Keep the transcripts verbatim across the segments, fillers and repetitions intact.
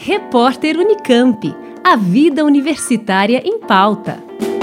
Repórter Unicamp. A vida universitária em pauta.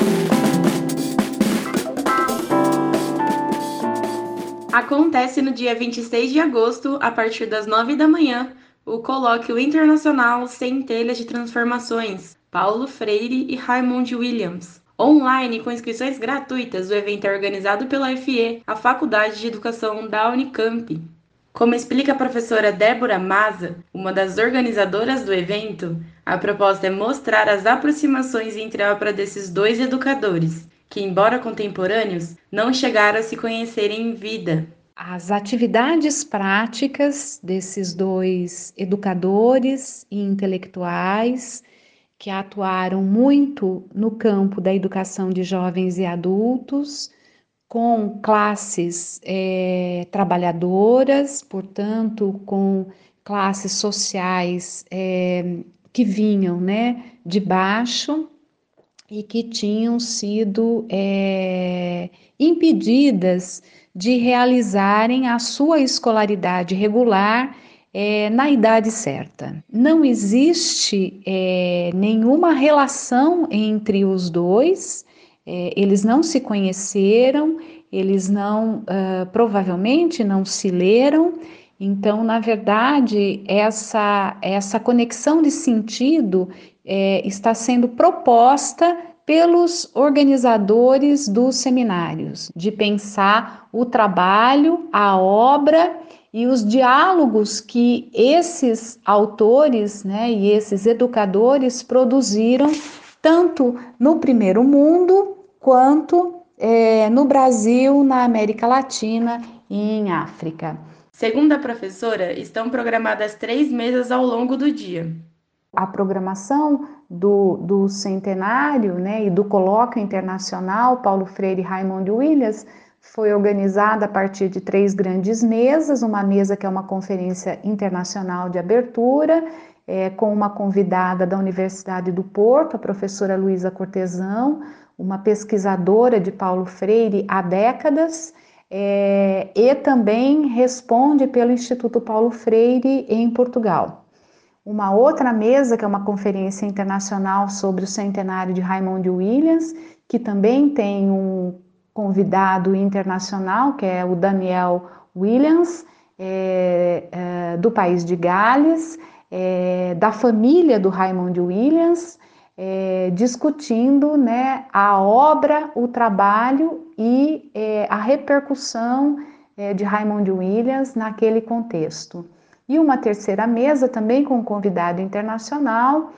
Acontece no dia vinte e seis de agosto, a partir das nove da manhã, o Colóquio Internacional Centelhas de Transformações, Paulo Freire e Raymond Williams. Online, com inscrições gratuitas, o evento é organizado pela F E, a Faculdade de Educação da Unicamp. Como explica a professora Débora Maza, uma das organizadoras do evento, a proposta é mostrar as aproximações entre a obra desses dois educadores, que, embora contemporâneos, não chegaram a se conhecerem em vida. As atividades práticas desses dois educadores e intelectuais que atuaram muito no campo da educação de jovens e adultos, com classes é, trabalhadoras, portanto, com classes sociais é, que vinham, né, de baixo e que tinham sido é, impedidas de realizarem a sua escolaridade regular é, na idade certa. Não existe é, nenhuma relação entre os dois. É, eles não se conheceram, eles não, uh, provavelmente não se leram, então, na verdade, essa, essa conexão de sentido é, está sendo proposta pelos organizadores dos seminários, de pensar o trabalho, a obra e os diálogos que esses autores, né, e esses educadores produziram tanto no primeiro mundo, quanto é, no Brasil, na América Latina e em África. Segundo a professora, estão programadas três mesas ao longo do dia. A programação do, do centenário, né, e do Colóquio Internacional Paulo Freire e Raymond Williams foi organizada a partir de três grandes mesas, uma mesa que é uma conferência internacional de abertura, É, com uma convidada da Universidade do Porto, a professora Luísa Cortesão, uma pesquisadora de Paulo Freire há décadas, é, e também responde pelo Instituto Paulo Freire em Portugal. Uma outra mesa, que é uma conferência internacional sobre o centenário de Raymond Williams, que também tem um convidado internacional, que é o Daniel Williams, é, é, do país de Gales, É, da família do Raymond Williams, é, discutindo, né, a obra, o trabalho e é, a repercussão é, de Raymond Williams naquele contexto. E uma terceira mesa, também com um convidado internacional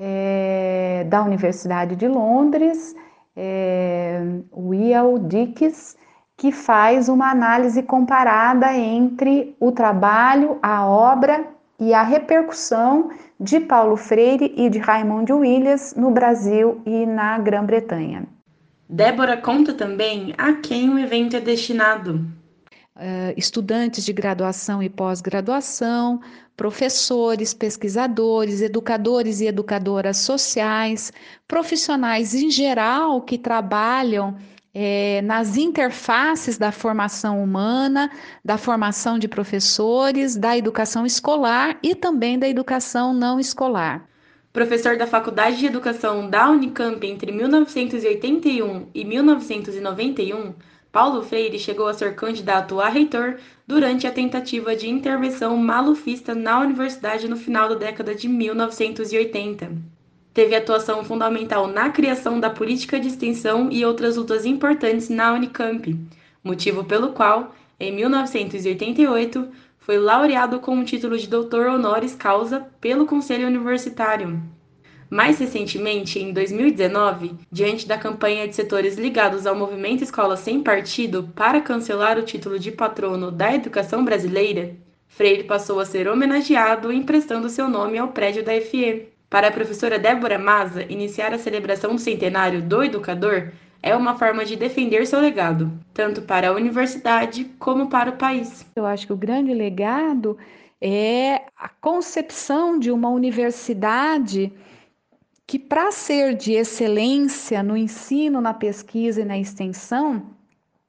é, da Universidade de Londres, é, Will Dicks, que faz uma análise comparada entre o trabalho, a obra e a repercussão de Paulo Freire e de Raymond Williams no Brasil e na Grã-Bretanha. Débora conta também a quem o evento é destinado. Uh, estudantes de graduação e pós-graduação, professores, pesquisadores, educadores e educadoras sociais, profissionais em geral que trabalham É, nas interfaces da formação humana, da formação de professores, da educação escolar e também da educação não escolar. Professor da Faculdade de Educação da Unicamp entre mil novecentos e oitenta e um e mil novecentos e noventa e um, Paulo Freire chegou a ser candidato a reitor durante a tentativa de intervenção malufista na universidade no final da década de mil novecentos e oitenta. Teve atuação fundamental na criação da política de extensão e outras lutas importantes na Unicamp, motivo pelo qual, em mil novecentos e oitenta e oito, foi laureado com o título de doutor honoris causa pelo Conselho Universitário. Mais recentemente, em dois mil e dezenove, diante da campanha de setores ligados ao movimento Escola Sem Partido para cancelar o título de patrono da educação brasileira, Freire passou a ser homenageado emprestando seu nome ao prédio da F E. Para a professora Débora Maza, iniciar a celebração do centenário do educador é uma forma de defender seu legado, tanto para a universidade como para o país. Eu acho que o grande legado é a concepção de uma universidade que, para ser de excelência no ensino, na pesquisa e na extensão,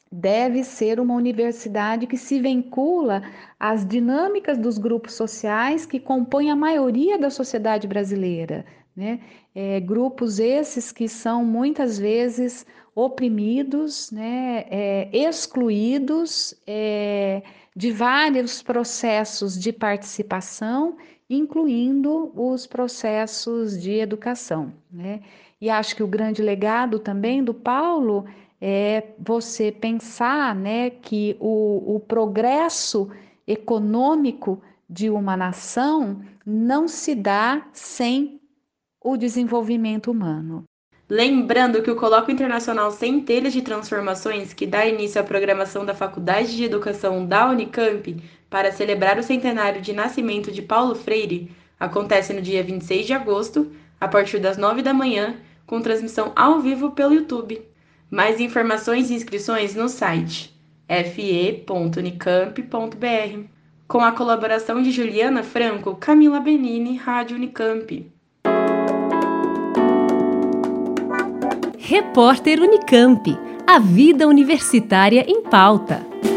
deve ser uma universidade que se vincula às dinâmicas dos grupos sociais que compõem a maioria da sociedade brasileira, né? É, grupos esses que são muitas vezes oprimidos, né? É, excluídos é, de vários processos de participação, incluindo os processos de educação, né? E acho que o grande legado também do Paulo é você pensar, né, que o, o progresso econômico de uma nação não se dá sem o desenvolvimento humano. Lembrando que o Colóquio Internacional Centelhas de Transformações, que dá início à programação da Faculdade de Educação da Unicamp para celebrar o centenário de nascimento de Paulo Freire, acontece no dia vinte e seis de agosto, a partir das nove da manhã, com transmissão ao vivo pelo YouTube. Mais informações e inscrições no site f e ponto unicamp ponto b r. Com a colaboração de Juliana Franco, Camila Benini, Rádio Unicamp. Repórter Unicamp. A vida universitária em pauta.